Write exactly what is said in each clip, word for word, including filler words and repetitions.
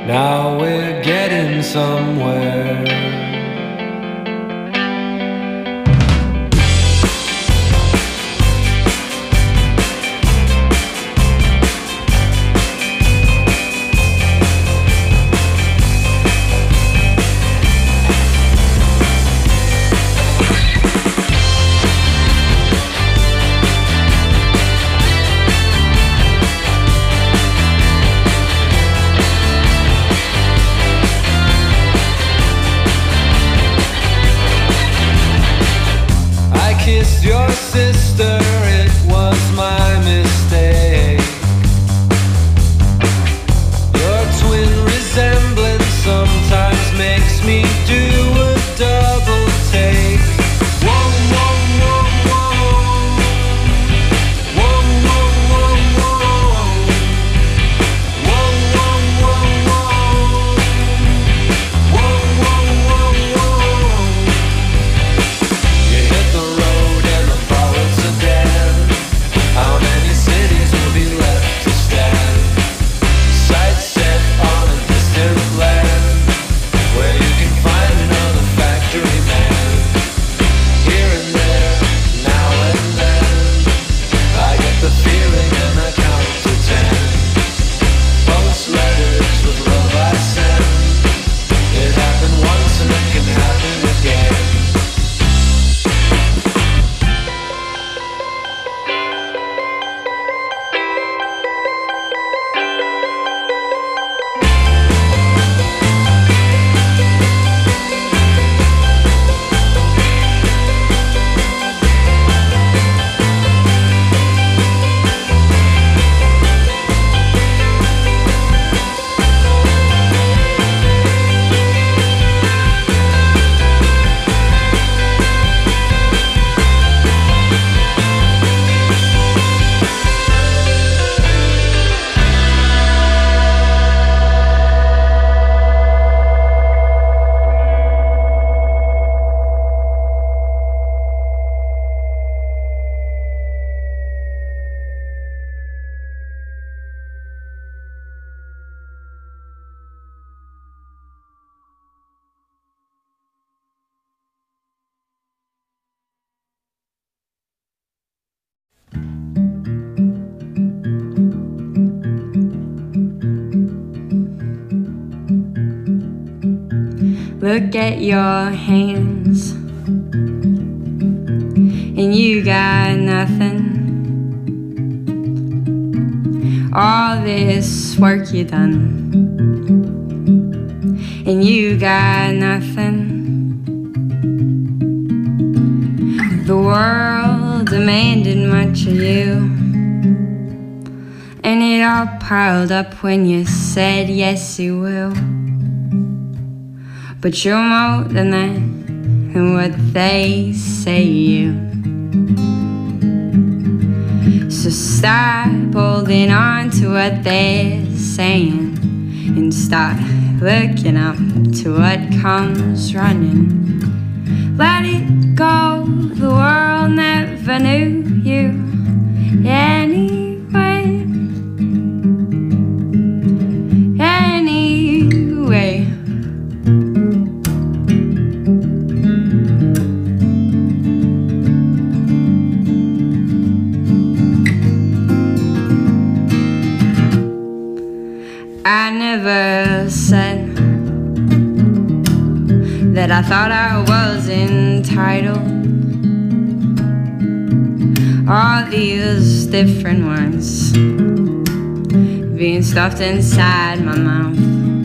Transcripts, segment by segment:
Now we're getting somewhere. Kissed your sister, it was my mistake. Your twin resemblance sometimes makes me do a double take. Whoa, whoa, whoa, whoa. Whoa, whoa, whoa, whoa. Whoa, whoa, whoa, whoa. Whoa, whoa, whoa, whoa. You hit the road. How many cities will be left to stand? Sight set on a distant land, where you can find another factory man. Here and there, now and then, I get the feeling and I count to ten. Post letters with love I send. It happened once and it can happen again. Look at your hands, and you got nothing. All this work you done, and you got nothing. The world demanded much of you, and it all piled up when you said yes you will. But you're more than that, and what they say you. So stop holding on to what they're saying, and start looking up to what comes running. Let it go, the world never knew you anyway. Anyway. I never said that I thought I was entitled. All these different words being stuffed inside my mouth.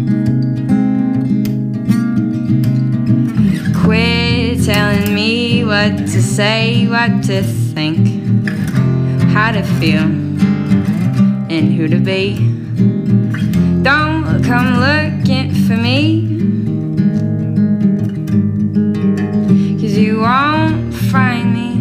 Quit telling me what to say, what to think, how to feel, and who to be. Don't come looking for me, 'cause you won't find me.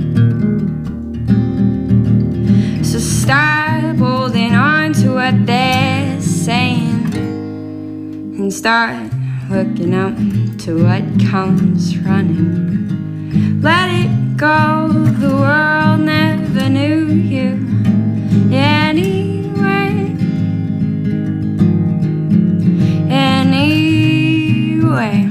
So stop holding on to what they're saying, and start looking up to what comes running. Let it go, the world never knew you anyway. away.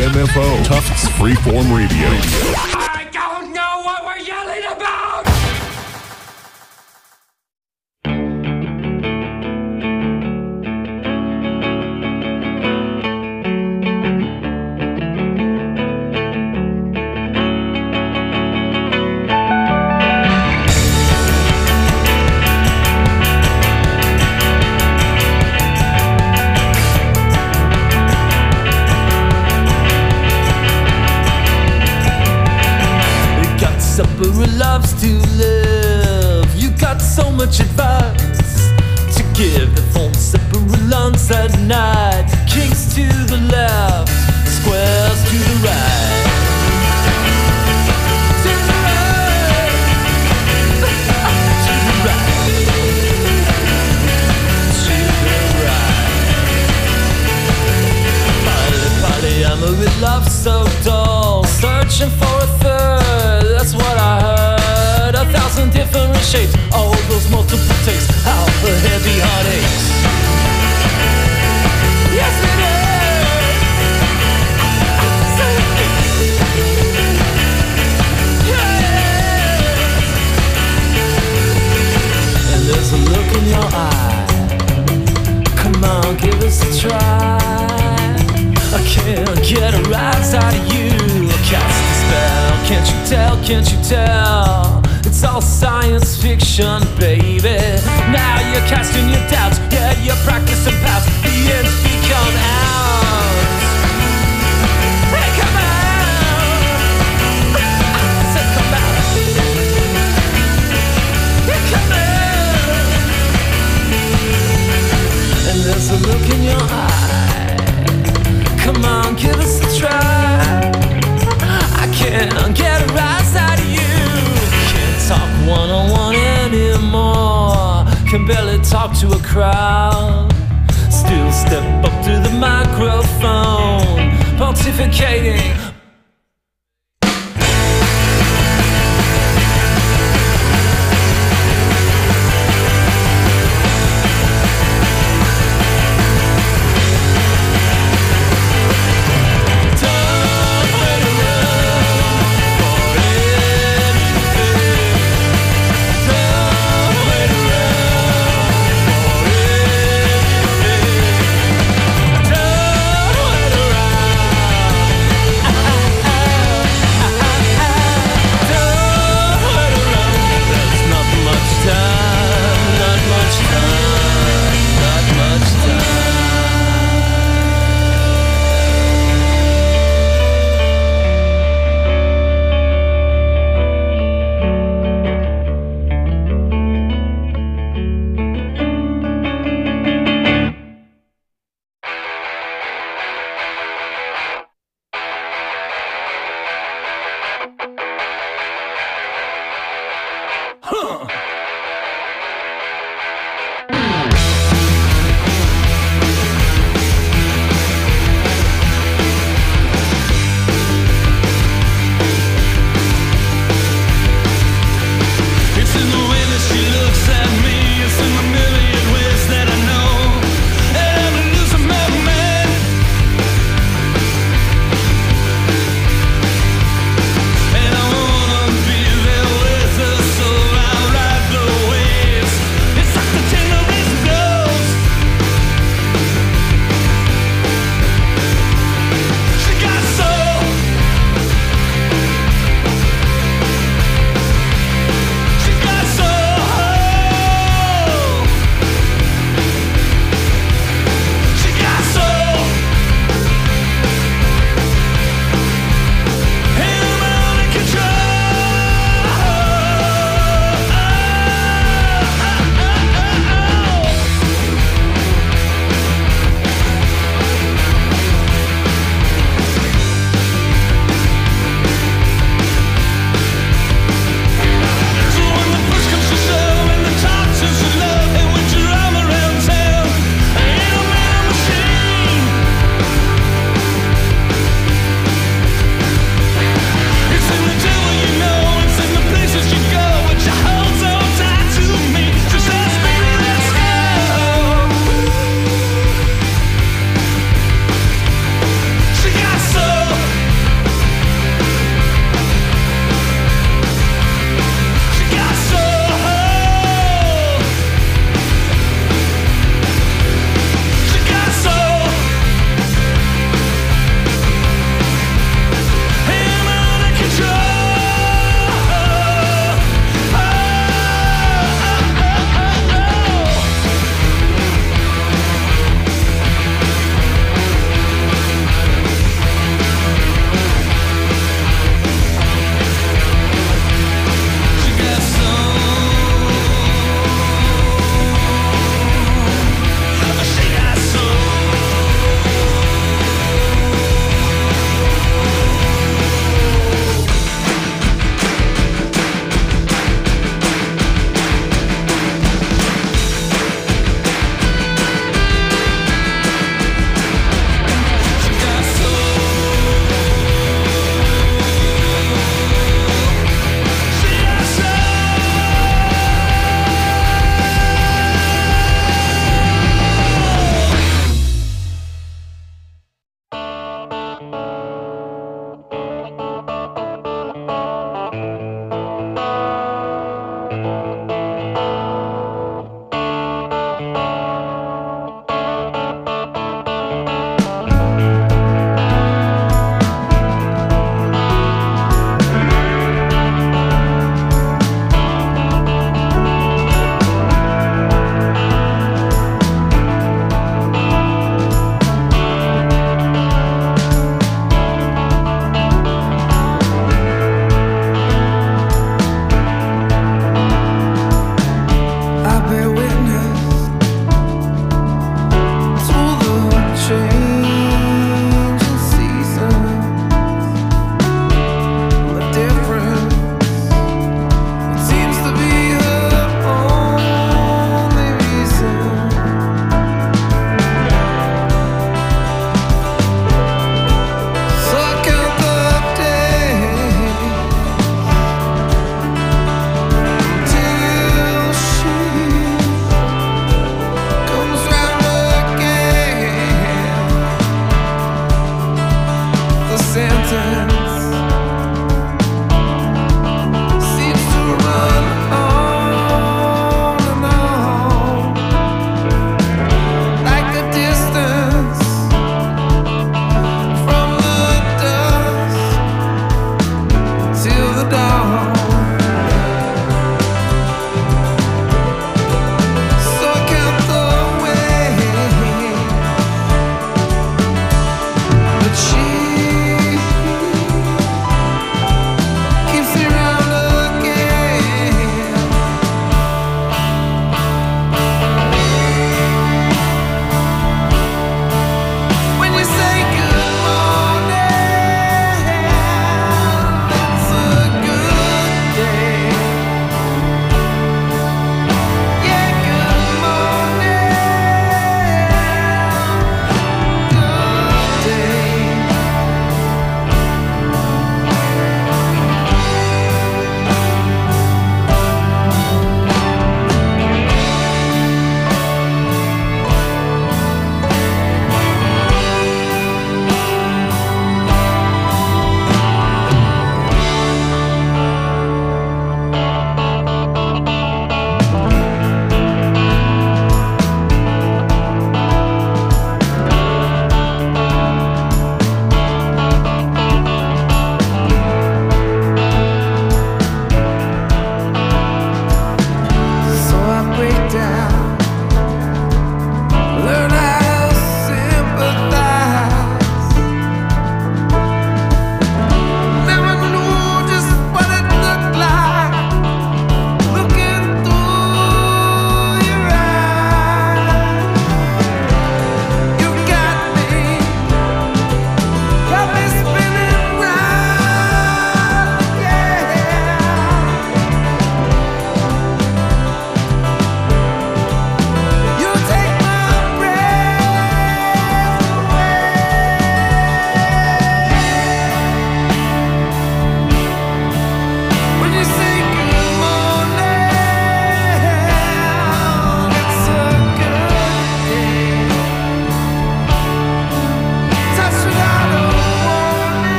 W M F O, Tufts Freeform Radio. I don't know what we're yelling about! Who loves to live. You got so much advice to give. The phone separate lungs at night. Kings to the left, squares to the right. To the right. To the right. To the right. Poly, polyamory love so dull. Searching for a third. That's what I heard. A thousand different shapes, all those multiple takes, how the heavy heart aches. Yes it is. Yeah. And there's a look in your eye. Come on, give us a try. I can't get a rise out of you. Cast a spell, can't you tell, can't you tell? It's all science fiction, baby. Now you're casting your doubts, yeah, you're practicing past. The ends become out. Hey, come out. I said come out. Hey, come out. And there's a look in your eye. Come on, give us a try. I can't get a rise out of you. Can't talk one-on-one anymore. Can barely talk to a crowd. Still step up to the microphone, pontificating.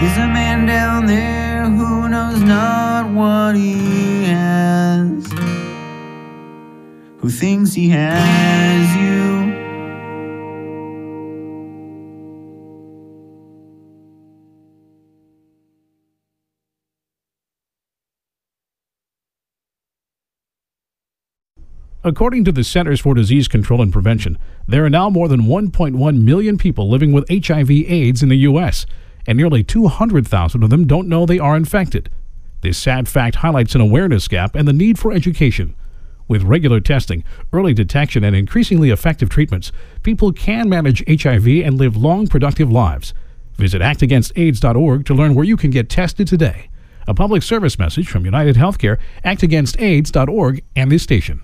There's a man down there who knows not what he has, who thinks he has you. According to the Centers for Disease Control and Prevention, there are now more than one point one million people living with H I V AIDS in the U S, and nearly two hundred thousand of them don't know they are infected. This sad fact highlights an awareness gap and the need for education. With regular testing, early detection, and increasingly effective treatments, people can manage H I V and live long, productive lives. Visit act against AIDS dot org to learn where you can get tested today. A public service message from United Healthcare, act against AIDS dot org, and this station.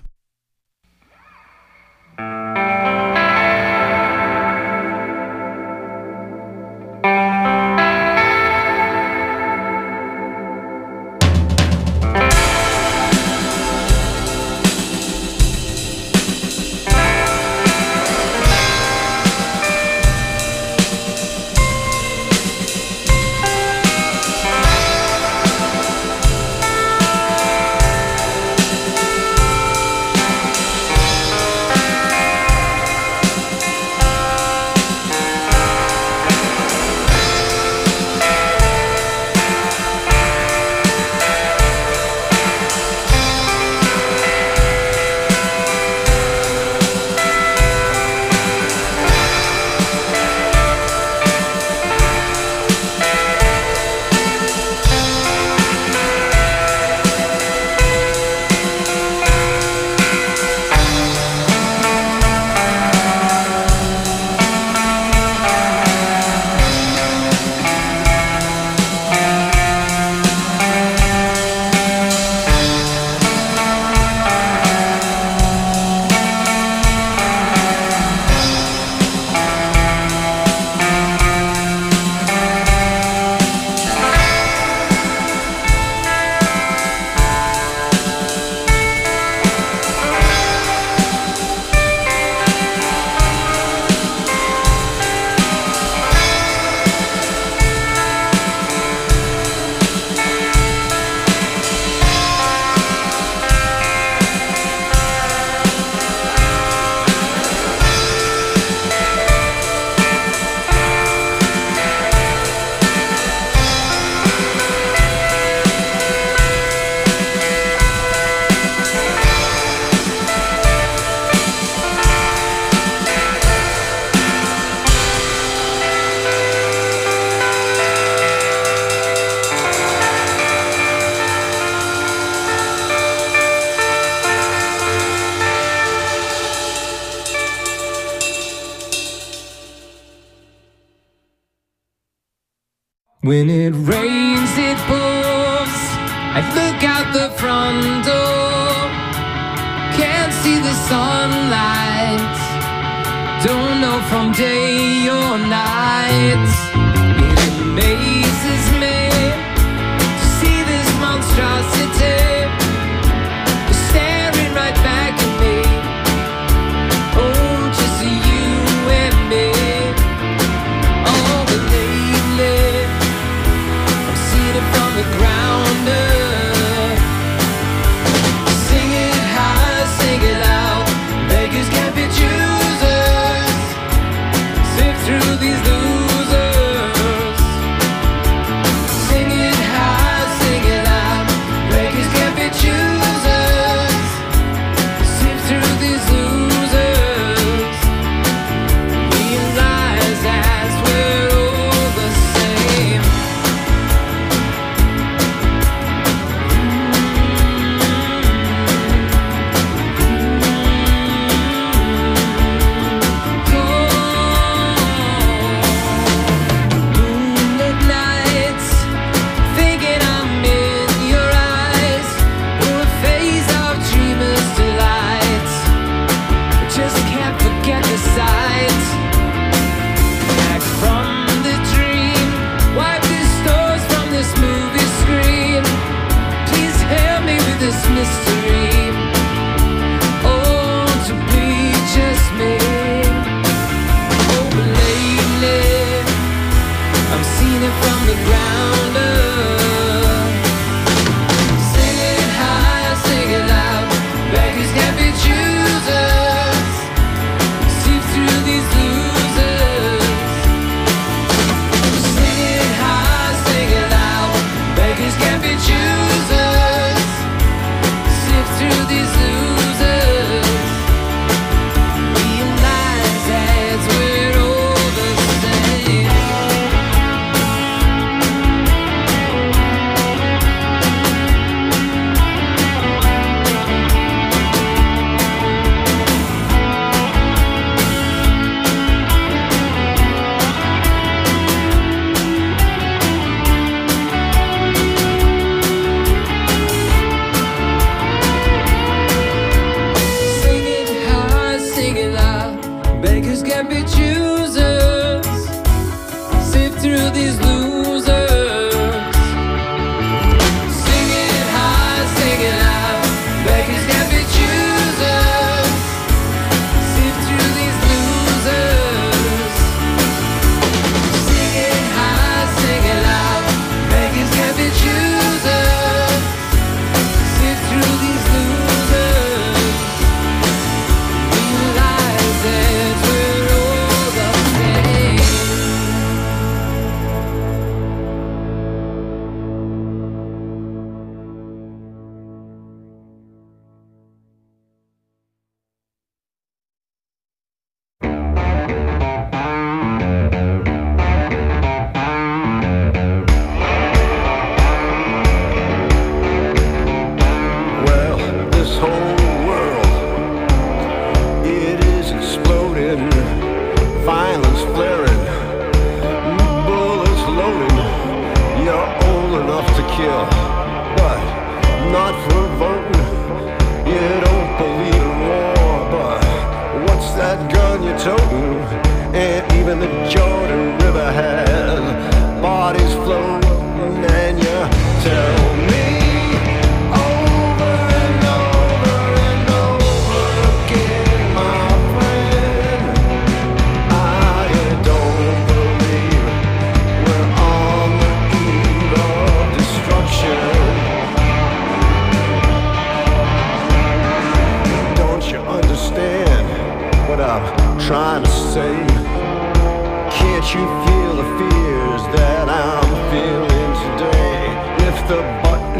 When it rains, it pours. I look out the front door. Can't see the sunlight. Don't know from day or night. It amazes me to see this monstrosity staring right back at me. Oh, just you and me. Oh, but lately I'm seeing it from the ground up. Sing it high, sing it loud. Beggars can't be choosers. Sift through these losers. ground up. Sing it high, sing it loud. Beggars can't be choosers. Sift through these losers. Sing it high, sing it loud. Beggars can't be choosers. Sift through these losers. Realize that we're all the same. Sing it high, sing it loud. Beggars can't be choosers. Sift through these losers. Sing it high, sing it loud. Beggars can't be choosers. Sift through these losers. Sing it high, sing it loud. Beggars can't be choosers. Sift through these losers. Realize that we're all the same. Well, this whole world, it is exploding, violence flaring, bullets loading. You're old enough to kill, but not for voting. You don't believe in war, but what's that gun you're toting? And even the Jordan River has bodies floating, and you tell me over and over and over again, my friend, I don't believe we're on the eve of destruction. Don't you understand what I'm trying to say? Can't you feel the fears that I'm feeling today? If the button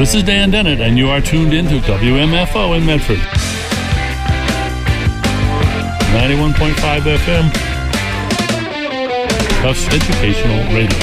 This is Dan Dennett, and you are tuned into W M F O in Medford. ninety-one point five F M. Tufts Educational Radio.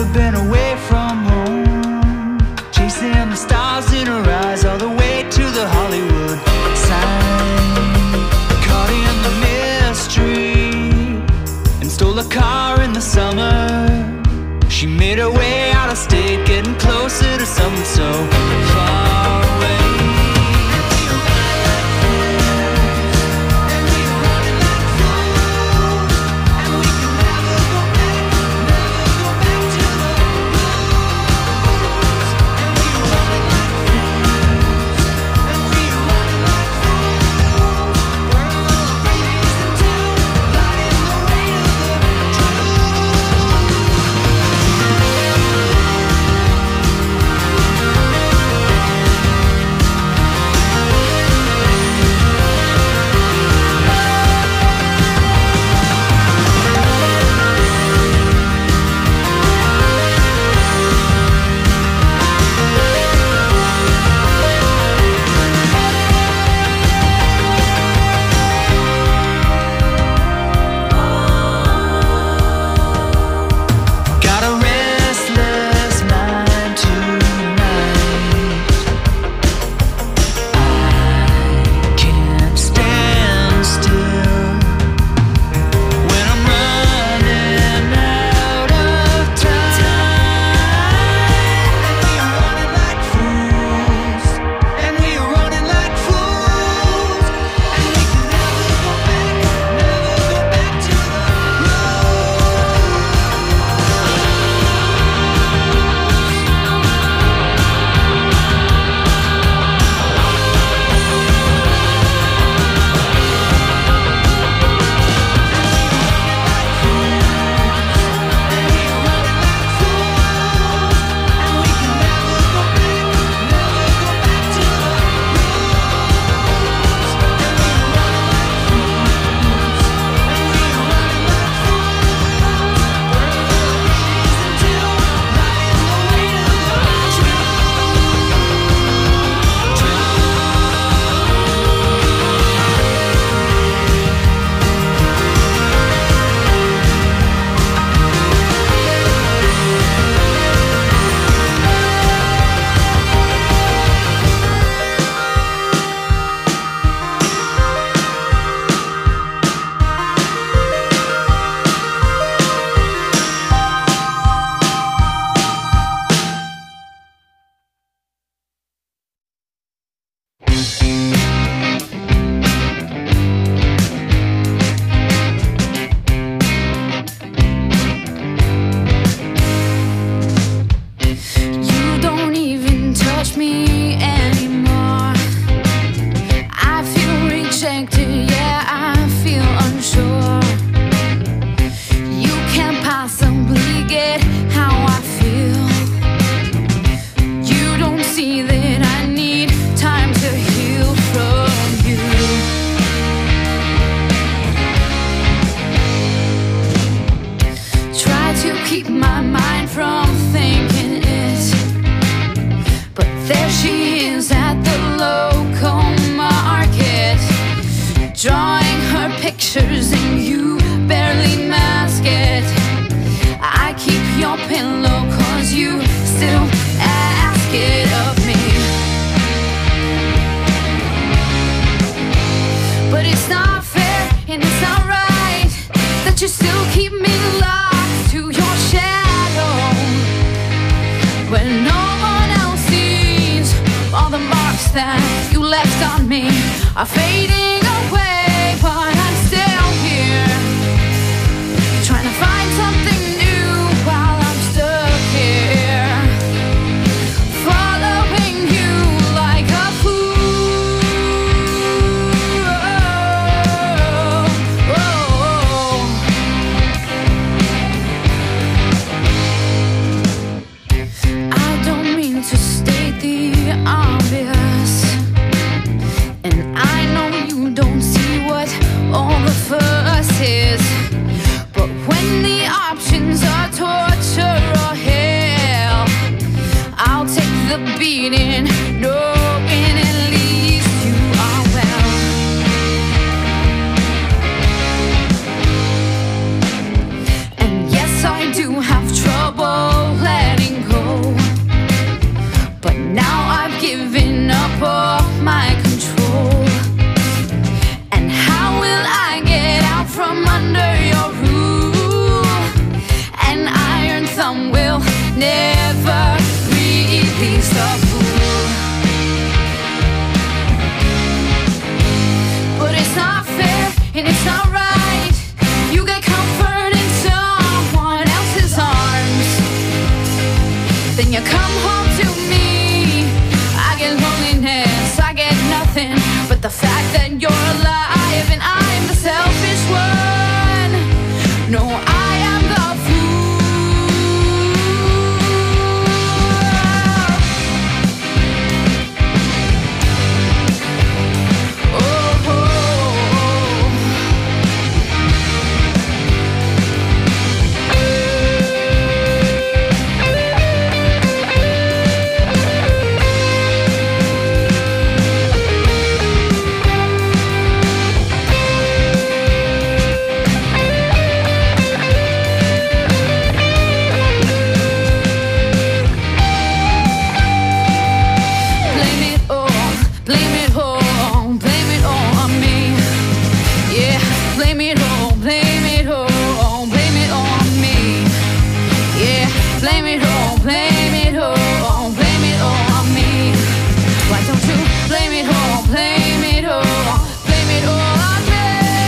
never been away from home, chasing the stars in her eyes all the way to the Hollywood sign. Caught in the mystery and stole a car in the summer. She made her way out of state, getting closer to something so far away. Pictures and you barely mask it. I keep your pillow cause you still ask it of me. But it's not fair and it's not right that you still keep me locked to your shadow when no one else sees all the marks that you left on me are fading away, but I'm still here trying to find something new while I'm stuck here, following you like a fool. Oh, oh, oh. I don't mean to state the obvious, and I know you don't see what all the fuss is, but when the options are torture or hell, I'll take the beating, knowing at least you are well. And yes, I do have trouble blame it all, blame it all, blame it all on me? Why don't you blame it all, blame it all, blame it all on me?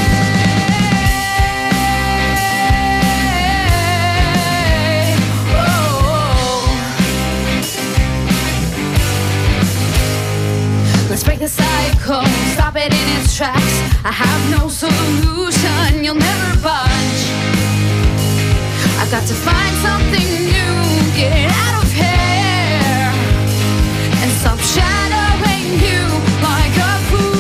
Oh. Let's break the cycle, stop it in its tracks. I have no solution, you'll never budge. I've got to find something new, get out of here, and stop shadowing you like a fool.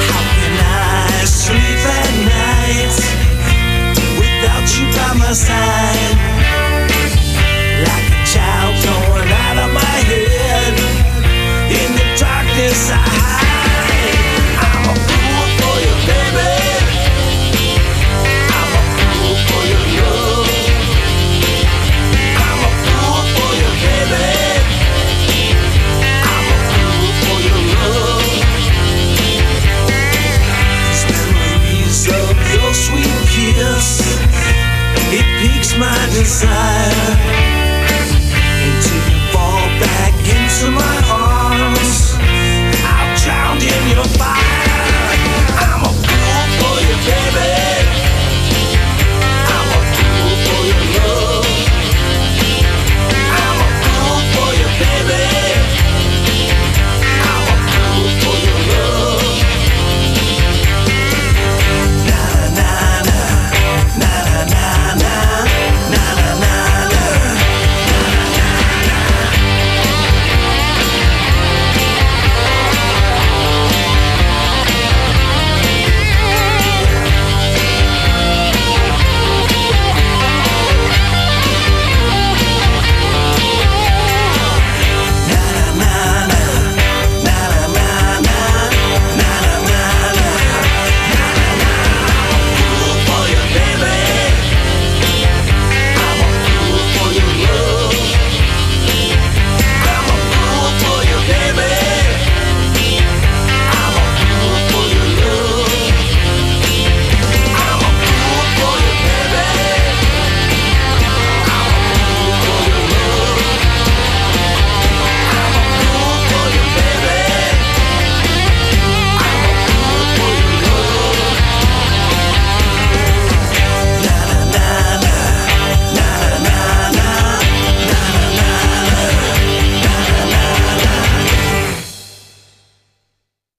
Side